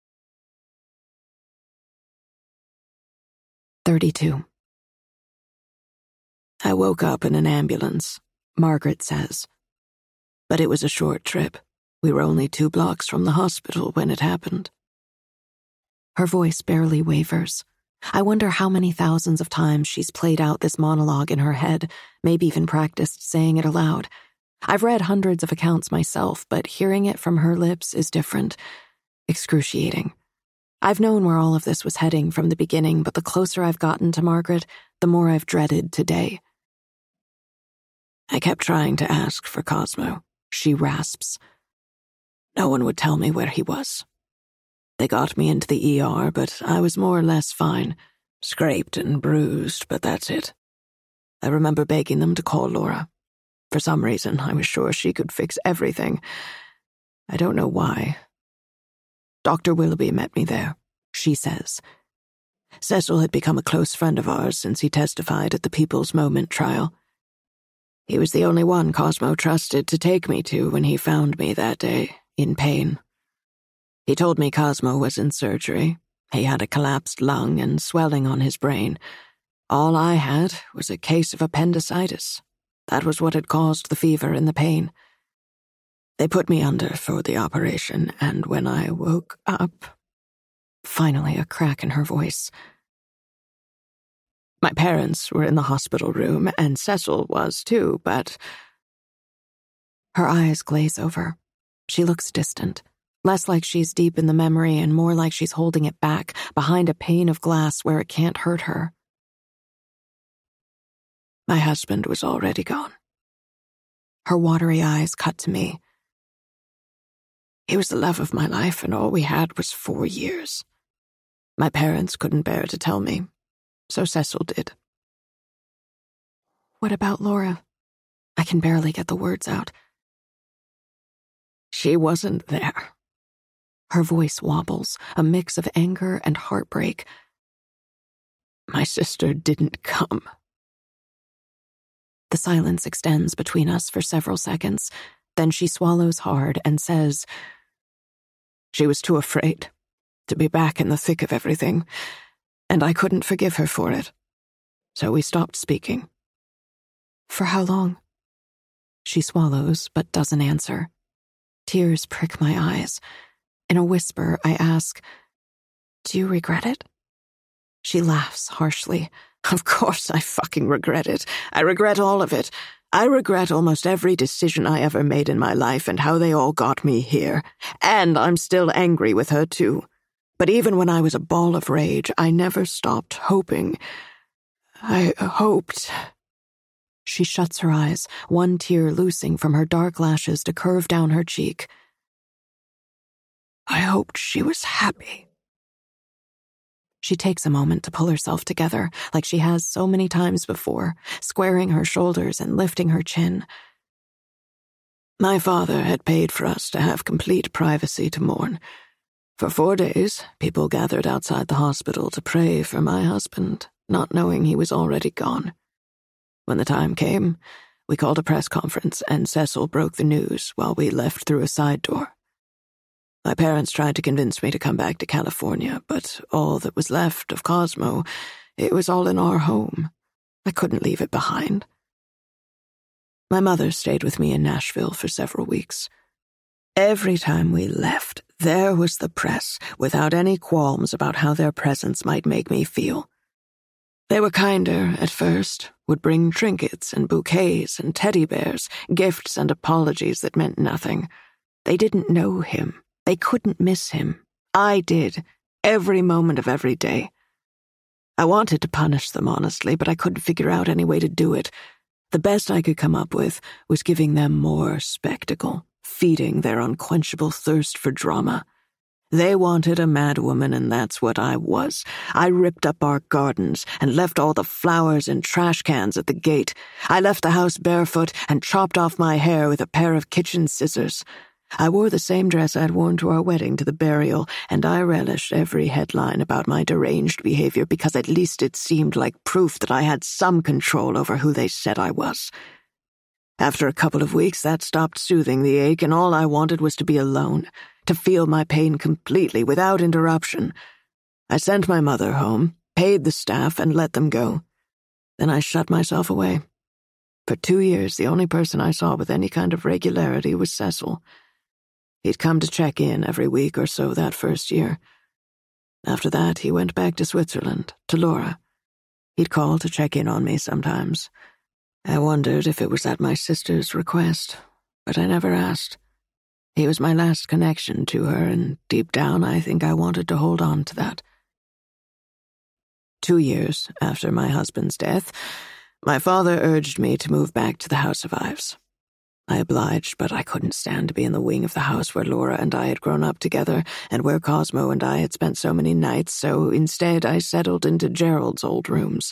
thirty-two. I woke up in an ambulance, Margaret says. But it was a short trip. We were only two blocks from the hospital when it happened. Her voice barely wavers. I wonder how many thousands of times she's played out this monologue in her head, maybe even practiced saying it aloud. I've read hundreds of accounts myself, but hearing it from her lips is different. Excruciating. I've known where all of this was heading from the beginning, but the closer I've gotten to Margaret, the more I've dreaded today. I kept trying to ask for Cosmo, she rasps. No one would tell me where he was. They got me into the E R, but I was more or less fine. Scraped and bruised, but that's it. I remember begging them to call Laura. For some reason, I was sure she could fix everything. I don't know why. Doctor Willoughby met me there, she says. Cecil had become a close friend of ours since he testified at the People's Moment trial. He was the only one Cosmo trusted to take me to when he found me that day, in pain. He told me Cosmo was in surgery. He had a collapsed lung and swelling on his brain. All I had was a case of appendicitis. That was what had caused the fever and the pain. They put me under for the operation, and when I woke up... Finally, a crack in her voice. My parents were in the hospital room, and Cecil was too, but... Her eyes glaze over. She looks distant, less like she's deep in the memory and more like she's holding it back, behind a pane of glass where it can't hurt her. My husband was already gone. Her watery eyes cut to me. He was the love of my life, and all we had was four years. My parents couldn't bear to tell me, so Cecil did. What about Laura? I can barely get the words out. She wasn't there. Her voice wobbles, a mix of anger and heartbreak. My sister didn't come. The silence extends between us for several seconds. Then she swallows hard and says, she was too afraid to be back in the thick of everything, and I couldn't forgive her for it. So we stopped speaking. For how long? She swallows, but doesn't answer. Tears prick my eyes. In a whisper, I ask, do you regret it? She laughs harshly. Of course I fucking regret it. I regret all of it. I regret almost every decision I ever made in my life and how they all got me here. And I'm still angry with her, too. But even when I was a ball of rage, I never stopped hoping. I hoped... She shuts her eyes, one tear loosing from her dark lashes to curve down her cheek. I hoped she was happy. She takes a moment to pull herself together, like she has so many times before, squaring her shoulders and lifting her chin. My father had paid for us to have complete privacy to mourn. For four days, people gathered outside the hospital to pray for my husband, not knowing he was already gone. When the time came, we called a press conference, and Cecil broke the news while we left through a side door. My parents tried to convince me to come back to California, but all that was left of Cosmo, it was all in our home. I couldn't leave it behind. My mother stayed with me in Nashville for several weeks. Every time we left, there was the press, without any qualms about how their presence might make me feel. They were kinder at first, would bring trinkets and bouquets and teddy bears, gifts and apologies that meant nothing. They didn't know him. They couldn't miss him. I did, every moment of every day. I wanted to punish them, honestly, but I couldn't figure out any way to do it. The best I could come up with was giving them more spectacle, feeding their unquenchable thirst for drama. They wanted a madwoman, and that's what I was. I ripped up our gardens and left all the flowers in trash cans at the gate. I left the house barefoot and chopped off my hair with a pair of kitchen scissors. I wore the same dress I'd worn to our wedding to the burial, and I relished every headline about my deranged behavior because at least it seemed like proof that I had some control over who they said I was. After a couple of weeks, that stopped soothing the ache, and all I wanted was to be alone, to feel my pain completely, without interruption. I sent my mother home, paid the staff, and let them go. Then I shut myself away. For two years, the only person I saw with any kind of regularity was Cecil. He'd come to check in every week or so that first year. After that, he went back to Switzerland, to Laura. He'd call to check in on me sometimes. I wondered if it was at my sister's request, but I never asked. He was my last connection to her, and deep down I think I wanted to hold on to that. Two years after my husband's death, my father urged me to move back to the House of Ives. I obliged, but I couldn't stand to be in the wing of the house where Laura and I had grown up together, and where Cosmo and I had spent so many nights, so instead I settled into Gerald's old rooms.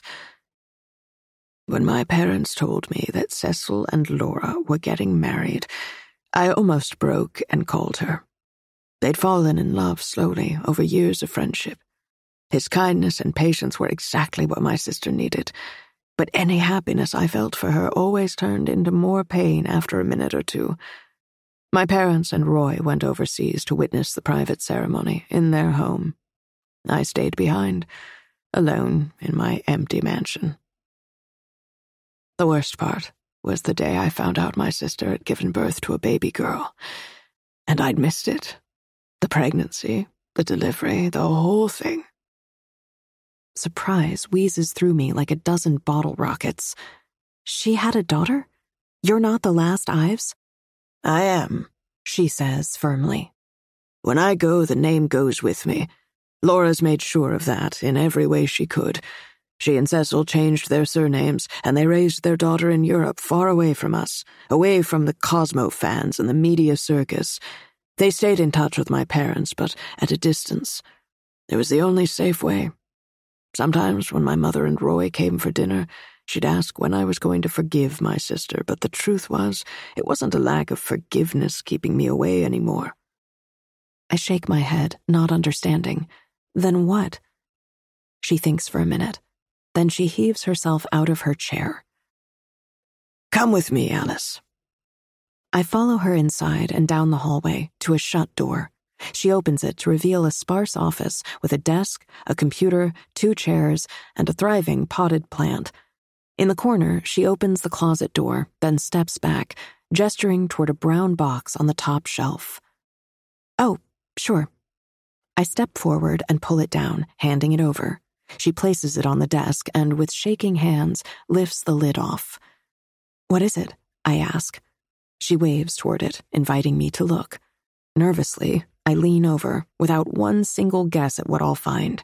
When my parents told me that Cecil and Laura were getting married, I almost broke and called her. They'd fallen in love slowly, over years of friendship. His kindness and patience were exactly what my sister needed, but any happiness I felt for her always turned into more pain after a minute or two. My parents and Roy went overseas to witness the private ceremony in their home. I stayed behind, alone in my empty mansion. The worst part was the day I found out my sister had given birth to a baby girl, and I'd missed it. The pregnancy, the delivery, the whole thing. Surprise wheezes through me like a dozen bottle rockets. She had a daughter? You're not the last Ives? I am, she says firmly. When I go, the name goes with me. Laura's made sure of that in every way she could. She and Cecil changed their surnames, and they raised their daughter in Europe, far away from us, away from the Cosmo fans and the media circus. They stayed in touch with my parents, but at a distance. It was the only safe way. Sometimes when my mother and Roy came for dinner, she'd ask when I was going to forgive my sister, but the truth was, it wasn't a lack of forgiveness keeping me away anymore. I shake my head, not understanding. Then what? She thinks for a minute. Then she heaves herself out of her chair. Come with me, Alice. I follow her inside and down the hallway to a shut door. She opens it to reveal a sparse office with a desk, a computer, two chairs, and a thriving potted plant. In the corner, she opens the closet door, then steps back, gesturing toward a brown box on the top shelf. Oh, sure. I step forward and pull it down, handing it over. She places it on the desk and, with shaking hands, lifts the lid off. What is it? I ask. She waves toward it, inviting me to look. Nervously, I lean over, without one single guess at what I'll find.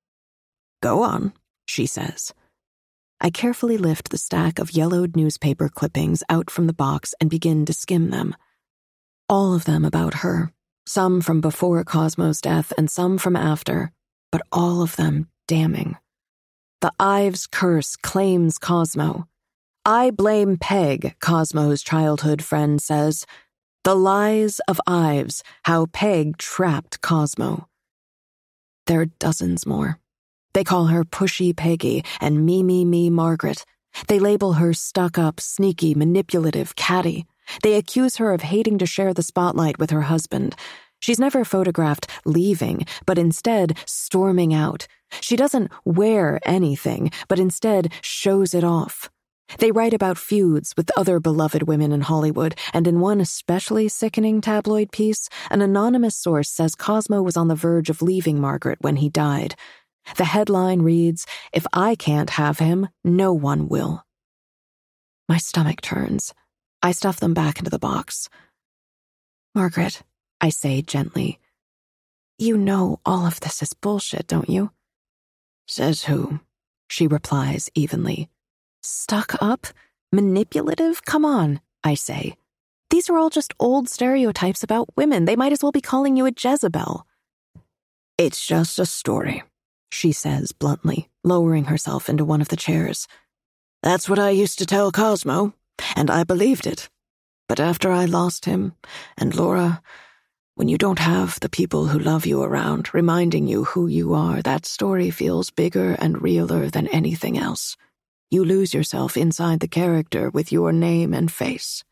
Go on, she says. I carefully lift the stack of yellowed newspaper clippings out from the box and begin to skim them. All of them about her, some from before Cosmo's death and some from after, but all of them damning. The Ives curse claims Cosmo. I blame Peg, Cosmo's childhood friend says. The lies of Ives, how Peg trapped Cosmo. There are dozens more. They call her Pushy Peggy and Me Me Me Margaret. They label her stuck-up, sneaky, manipulative, catty. They accuse her of hating to share the spotlight with her husband. She's never photographed leaving, but instead storming out. She doesn't wear anything, but instead shows it off. They write about feuds with other beloved women in Hollywood, and in one especially sickening tabloid piece, an anonymous source says Cosmo was on the verge of leaving Margaret when he died. The headline reads, "If I can't have him, no one will." My stomach turns. I stuff them back into the box. "Margaret," I say gently, "you know all of this is bullshit, don't you?" "Says who?" she replies evenly. "Stuck up? Manipulative? Come on," I say. "These are all just old stereotypes about women. They might as well be calling you a Jezebel." "It's just a story," she says bluntly, lowering herself into one of the chairs. "That's what I used to tell Cosmo, and I believed it. But after I lost him, and Laura, when you don't have the people who love you around reminding you who you are, that story feels bigger and realer than anything else. You lose yourself inside the character with your name and face."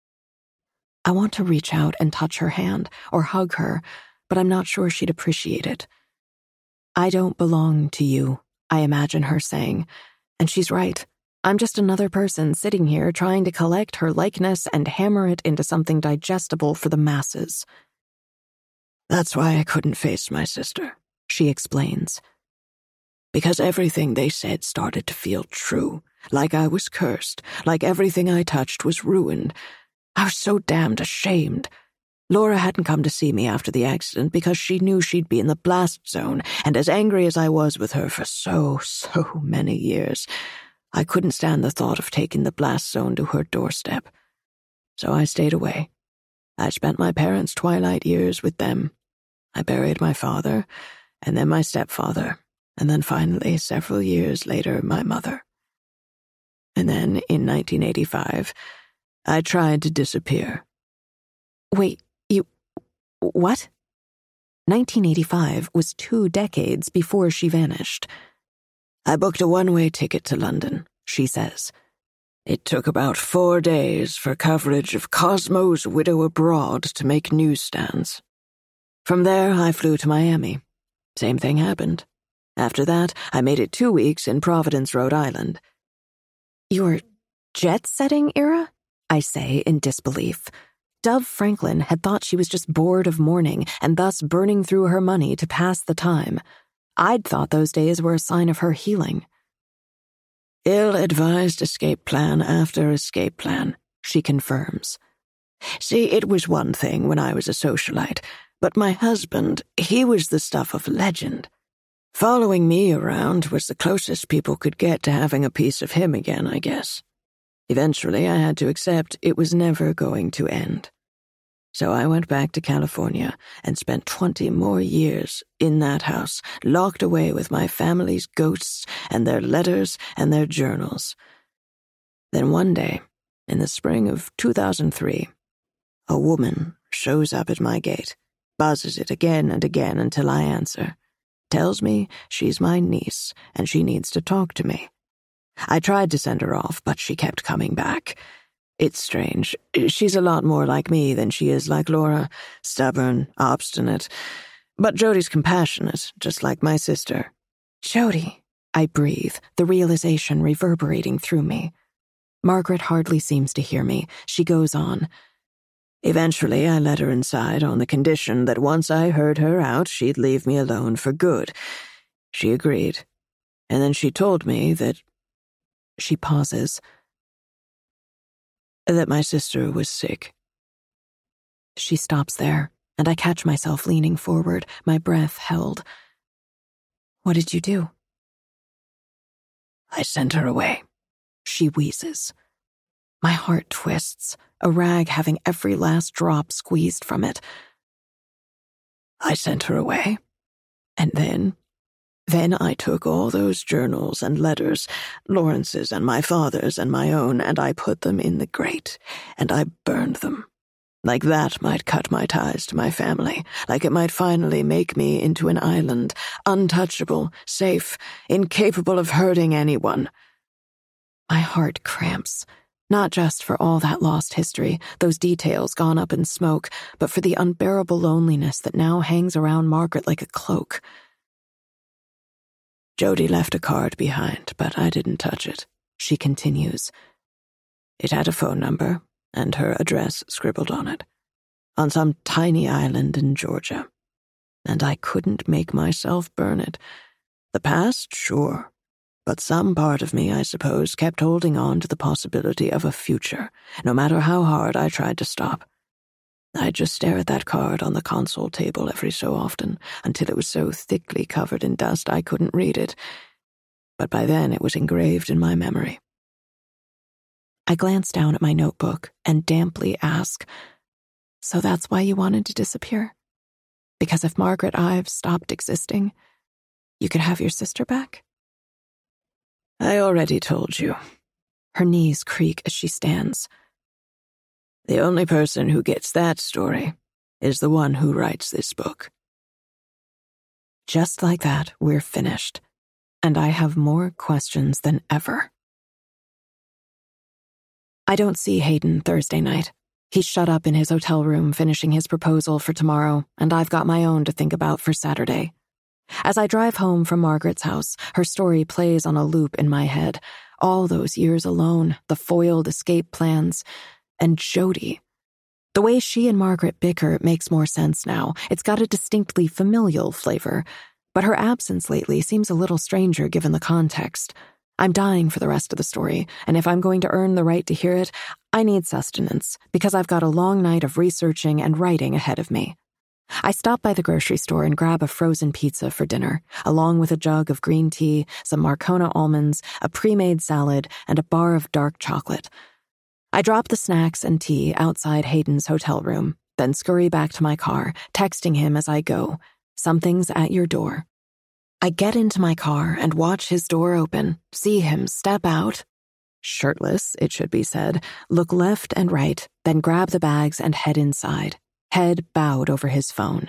I want to reach out and touch her hand or hug her, but I'm not sure she'd appreciate it. "I don't belong to you," I imagine her saying, and she's right. I'm just another person sitting here trying to collect her likeness and hammer it into something digestible for the masses. "That's why I couldn't face my sister," she explains. "Because everything they said started to feel true, like I was cursed, like everything I touched was ruined. I was so damned ashamed. Laura hadn't come to see me after the accident because she knew she'd be in the blast zone, and as angry as I was with her for so, so many years, I couldn't stand the thought of taking the blast zone to her doorstep. So I stayed away. I spent my parents' twilight years with them. I buried my father, and then my stepfather, and then finally, several years later, my mother. And then, in nineteen eighty-five, I tried to disappear." Wait, you... what? nineteen eighty-five was two decades before she vanished. "I booked a one-way ticket to London," she says. "It took about four days for coverage of Cosmo's Widow Abroad to make newsstands. From there, I flew to Miami. Same thing happened. After that, I made it two weeks in Providence, Rhode Island." "Your jet-setting era?" I say in disbelief. Dove Franklin had thought she was just bored of mourning and thus burning through her money to pass the time. I'd thought those days were a sign of her healing. "Ill-advised escape plan after escape plan," she confirms. "See, it was one thing when I was a socialite, but my husband, he was the stuff of legend. Following me around was the closest people could get to having a piece of him again, I guess. Eventually, I had to accept it was never going to end. So I went back to California and spent twenty more years in that house, locked away with my family's ghosts and their letters and their journals. Then one day, in the spring of two thousand three, a woman shows up at my gate, buzzes it again and again until I answer, tells me she's my niece and she needs to talk to me. I tried to send her off, but she kept coming back. It's strange. She's a lot more like me than she is like Laura, stubborn, obstinate. But Jodi's compassionate, just like my sister. "Jodi," I breathe, the realization reverberating through me. Margaret hardly seems to hear me. She goes on. "Eventually, I let her inside on the condition that once I heard her out, she'd leave me alone for good. She agreed. And then she told me that..." She pauses. "That my sister was sick." She stops there, and I catch myself leaning forward, my breath held. "What did you do?" "I sent her away," she wheezes. My heart twists, a rag having every last drop squeezed from it. "I sent her away. And then... Then I took all those journals and letters, Lawrence's and my father's and my own, and I put them in the grate, and I burned them. Like that might cut my ties to my family, like it might finally make me into an island, untouchable, safe, incapable of hurting anyone." My heart cramps, not just for all that lost history, those details gone up in smoke, but for the unbearable loneliness that now hangs around Margaret like a cloak. "Jodi left a card behind, but I didn't touch it," she continues. "It had a phone number and her address scribbled on it, on some tiny island in Georgia. And I couldn't make myself burn it. The past, sure. But some part of me, I suppose, kept holding on to the possibility of a future, no matter how hard I tried to stop. I'd just stare at that card on the console table every so often, until it was so thickly covered in dust I couldn't read it. But by then it was engraved in my memory. I glanced down at my notebook and damply asked, "So that's why you wanted to disappear? Because if Margaret Ives stopped existing, you could have your sister back?" I already told you. Her knees creak as she stands. The only person who gets that story is the one who writes this book. Just like that, we're finished, and I have more questions than ever. I don't see Hayden Thursday night. He's shut up in his hotel room finishing his proposal for tomorrow, and I've got my own to think about for Saturday. As I drive home from Margaret's house, her story plays on a loop in my head. All those years alone, the foiled escape plans, and Jody. The way she and Margaret bicker makes more sense now. It's got a distinctly familial flavor, but her absence lately seems a little stranger given the context. I'm dying for the rest of the story, and if I'm going to earn the right to hear it, I need sustenance, because I've got a long night of researching and writing ahead of me. I stop by the grocery store and grab a frozen pizza for dinner, along with a jug of green tea, some Marcona almonds, a pre-made salad, and a bar of dark chocolate. I drop the snacks and tea outside Hayden's hotel room, then scurry back to my car, texting him as I go, "Something's at your door." I get into my car and watch his door open, see him step out, shirtless, it should be said, look left and right, then grab the bags and head inside, head bowed over his phone.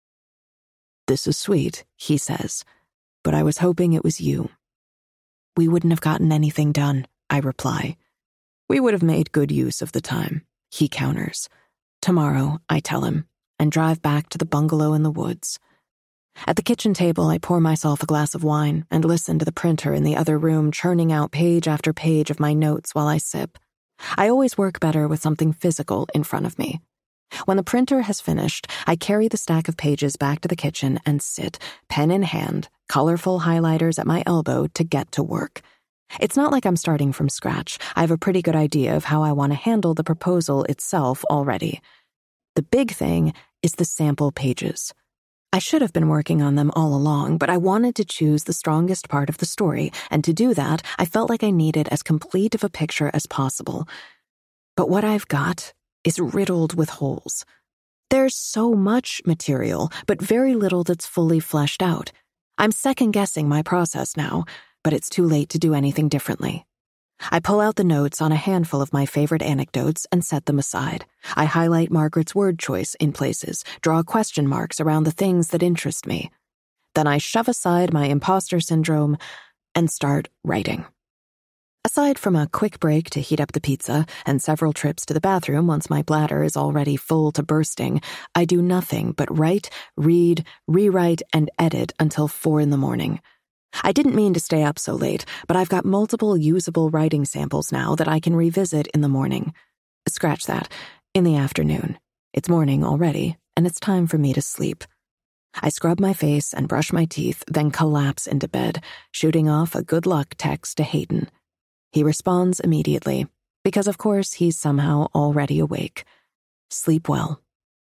"This is sweet," he says, "but I was hoping it was you." "We wouldn't have gotten anything done," I reply. "We would have made good use of the time," he counters. "Tomorrow," I tell him, and drive back to the bungalow in the woods. At the kitchen table, I pour myself a glass of wine and listen to the printer in the other room churning out page after page of my notes while I sip. I always work better with something physical in front of me. When the printer has finished, I carry the stack of pages back to the kitchen and sit, pen in hand, colorful highlighters at my elbow to get to work. It's not like I'm starting from scratch. I have a pretty good idea of how I want to handle the proposal itself already. The big thing is the sample pages. I should have been working on them all along, but I wanted to choose the strongest part of the story, and to do that, I felt like I needed as complete of a picture as possible. But what I've got is riddled with holes. There's so much material, but very little that's fully fleshed out. I'm second-guessing my process now, but it's too late to do anything differently. I pull out the notes on a handful of my favorite anecdotes and set them aside. I highlight Margaret's word choice in places, draw question marks around the things that interest me. Then I shove aside my imposter syndrome and start writing. Aside from a quick break to heat up the pizza and several trips to the bathroom once my bladder is already full to bursting, I do nothing but write, read, rewrite, and edit until four in the morning. I didn't mean to stay up so late, but I've got multiple usable writing samples now that I can revisit in the morning. Scratch that. In the afternoon. It's morning already, and it's time for me to sleep. I scrub my face and brush my teeth, then collapse into bed, shooting off a good luck text to Hayden. He responds immediately, because of course he's somehow already awake. Sleep well.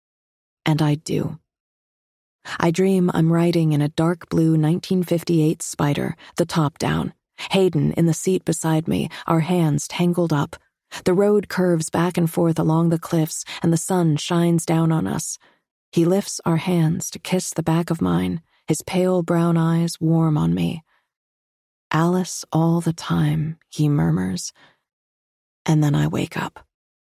And I do. I dream I'm riding in a dark blue nineteen fifty-eight Spider, the top down. Hayden in the seat beside me, our hands tangled up. The road curves back and forth along the cliffs, and the sun shines down on us. He lifts our hands to kiss the back of mine, his pale brown eyes warm on me. "Alice all the time," he murmurs. And then I wake up.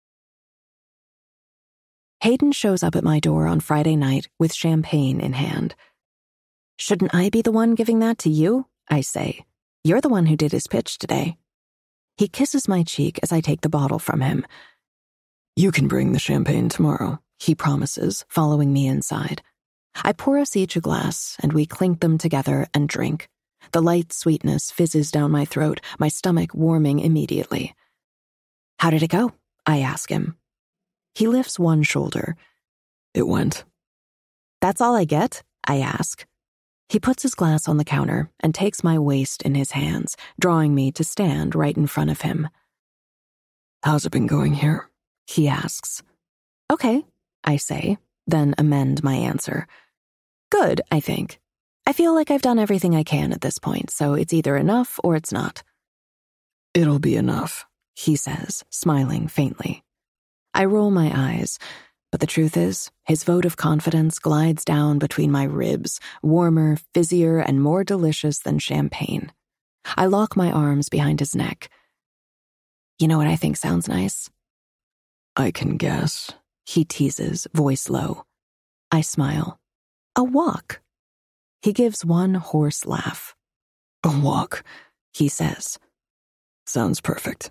Hayden shows up at my door on Friday night with champagne in hand. "Shouldn't I be the one giving that to you?" I say. "You're the one who did his pitch today." He kisses my cheek as I take the bottle from him. "You can bring the champagne tomorrow," he promises, following me inside. I pour us each a glass, and we clink them together and drink. The light sweetness fizzes down my throat, my stomach warming immediately. "How did it go?" I ask him. He lifts one shoulder. "It went." "That's all I get?" I ask. He puts his glass on the counter and takes my waist in his hands, drawing me to stand right in front of him. How's it been going here? He asks. Okay, I say, then amend my answer. Good, I think. I feel like I've done everything I can at this point, so it's either enough or it's not. It'll be enough, he says, smiling faintly. I roll my eyes, but the truth is, his vote of confidence glides down between my ribs, warmer, fizzier, and more delicious than champagne. I lock my arms behind his neck. You know what I think sounds nice? I can guess, he teases, voice low. I smile. A walk. He gives one hoarse laugh. A walk, he says. Sounds perfect.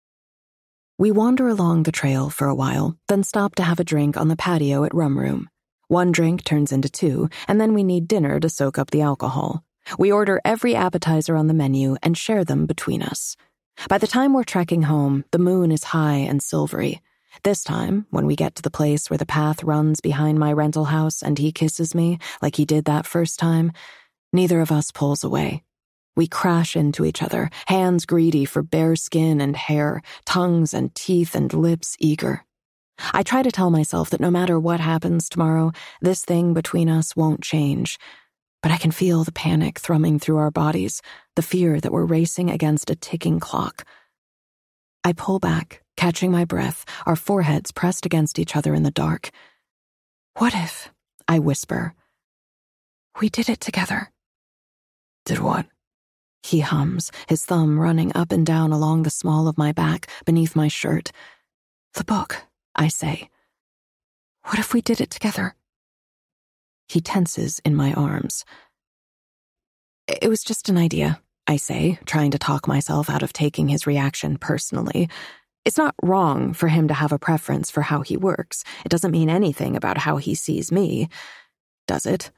We wander along the trail for a while, then stop to have a drink on the patio at Rum Room. One drink turns into two, and then we need dinner to soak up the alcohol. We order every appetizer on the menu and share them between us. By the time we're trekking home, the moon is high and silvery. This time, when we get to the place where the path runs behind my rental house and he kisses me, like he did that first time, neither of us pulls away. We crash into each other, hands greedy for bare skin and hair, tongues and teeth and lips eager. I try to tell myself that no matter what happens tomorrow, this thing between us won't change. But I can feel the panic thrumming through our bodies, the fear that we're racing against a ticking clock. I pull back, catching my breath, our foreheads pressed against each other in the dark. What if, I whisper, we did it together? Did what? He hums, his thumb running up and down along the small of my back beneath my shirt. The book, I say. What if we did it together? He tenses in my arms. It was just an idea, I say, trying to talk myself out of taking his reaction personally. It's not wrong for him to have a preference for how he works. It doesn't mean anything about how he sees me, does it?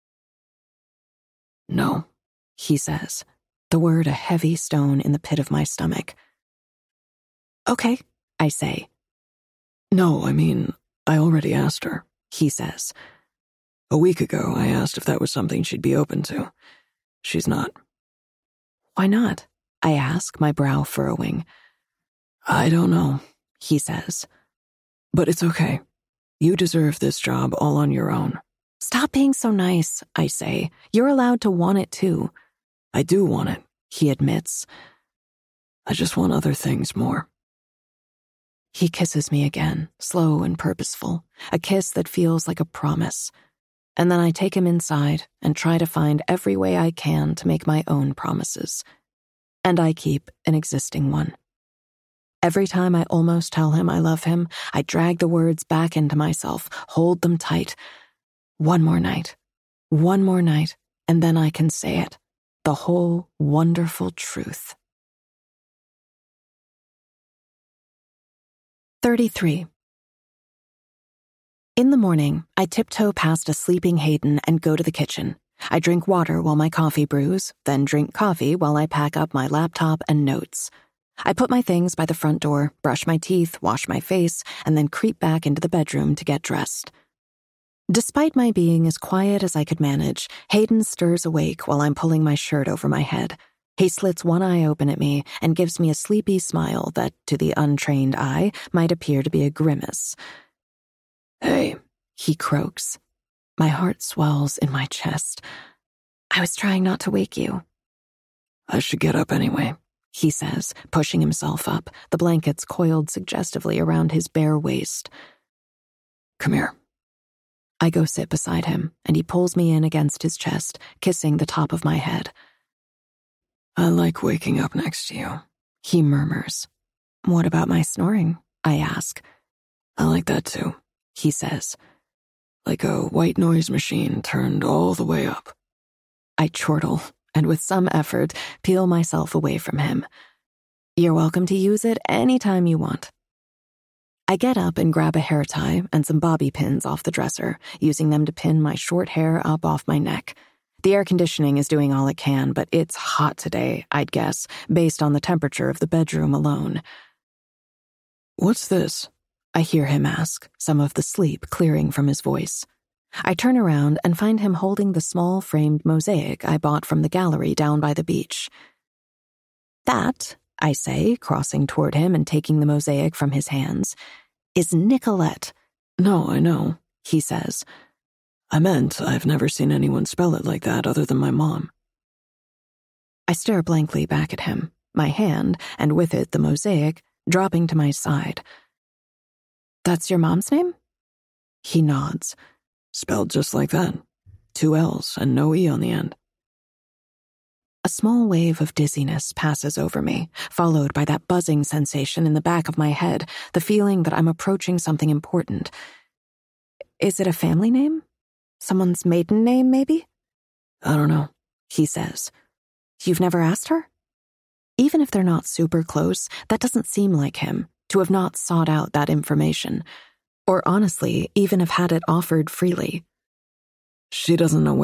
No, he says, the word a heavy stone in the pit of my stomach. Okay, I say. No, I mean, I already asked her, he says. A week ago, I asked if that was something she'd be open to. She's not. Why not? I ask, my brow furrowing. I don't know, he says. But it's okay. You deserve this job all on your own. Stop being so nice, I say. You're allowed to want it too. I do want it, he admits. I just want other things more. He kisses me again, slow and purposeful, a kiss that feels like a promise. And then I take him inside and try to find every way I can to make my own promises. And I keep an existing one. Every time I almost tell him I love him, I drag the words back into myself, hold them tight. One more night, one more night, and then I can say it. The whole wonderful truth. thirty-three. In the morning, I tiptoe past a sleeping Hayden and go to the kitchen. I drink water while my coffee brews, then drink coffee while I pack up my laptop and notes. I put my things by the front door, brush my teeth, wash my face, and then creep back into the bedroom to get dressed. Despite my being as quiet as I could manage, Hayden stirs awake while I'm pulling my shirt over my head. He slits one eye open at me and gives me a sleepy smile that, to the untrained eye, might appear to be a grimace. Hey, he croaks. My heart swells in my chest. I was trying not to wake you. I should get up anyway, he says, pushing himself up, the blankets coiled suggestively around his bare waist. Come here. I go sit beside him, and he pulls me in against his chest, kissing the top of my head. I like waking up next to you, he murmurs. What about my snoring? I ask. I like that too, he says. Like a white noise machine turned all the way up. I chortle, and with some effort, peel myself away from him. You're welcome to use it any time you want. I get up and grab a hair tie and some bobby pins off the dresser, using them to pin my short hair up off my neck. The air conditioning is doing all it can, but it's hot today, I'd guess, based on the temperature of the bedroom alone. What's this? I hear him ask, some of the sleep clearing from his voice. I turn around and find him holding the small framed mosaic I bought from the gallery down by the beach. That, I say, crossing toward him and taking the mosaic from his hands, is Nicolette. No, I know, he says. I meant I've never seen anyone spell it like that other than my mom. I stare blankly back at him, my hand, and with it the mosaic, dropping to my side. That's your mom's name? He nods. Spelled just like that. Two L's and no E on the end. A small wave of dizziness passes over me, followed by that buzzing sensation in the back of my head, the feeling that I'm approaching something important. Is it a family name? Someone's maiden name, maybe? I don't know, he says. You've never asked her? Even if they're not super close, that doesn't seem like him, to have not sought out that information. Or honestly, even have had it offered freely. She doesn't know